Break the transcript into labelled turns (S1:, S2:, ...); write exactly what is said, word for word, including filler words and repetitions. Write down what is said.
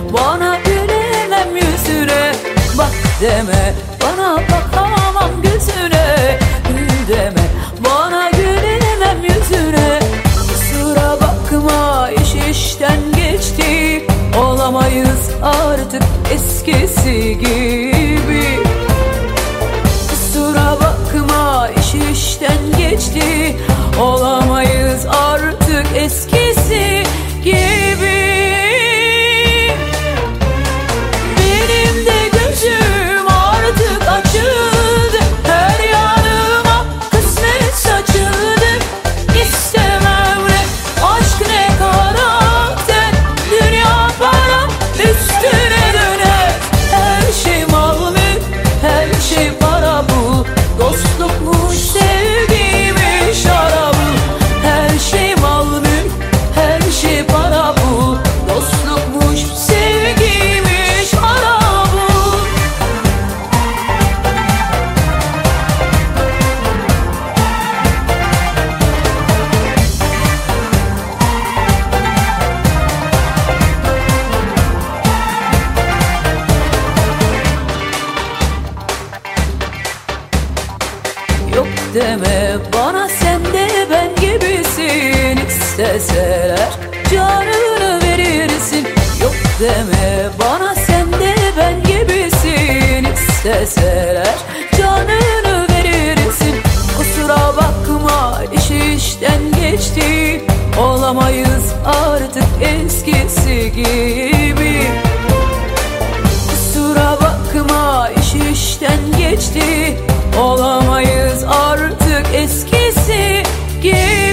S1: bana gülemem yüzüne. Bak deme, bana bakamam gözüne. Gül deme, bana gülemem yüzüne. Kusura bakma, iş işten geçti, olamayız artık eskisi gibi. Kusura bakma, iş işten geçti, olamayız artık eskisi gibi. Benim de gözüm artık açıldı, her yanıma kısmet saçıldı. İstemem ne aşk ne karakter, dünya para üstüne döner. Her şey mal mülk, her şey para bu, dostlukmuş sevgiymiş şarabı. Her şey mal mülk, her şey para bu, dostlukmuş sevgiymiş şarabı. Yok deme bana, sen de ben gibisin. İsteseler canını verirsin. Yok deme bana, sen de ben gibisin. İsteseler canını verirsin. Kusura bakma, iş işten geçti, olamayız artık eskisi gibi. Kusura bakma, iş işten geçti, olamayız artık eskisi gibi.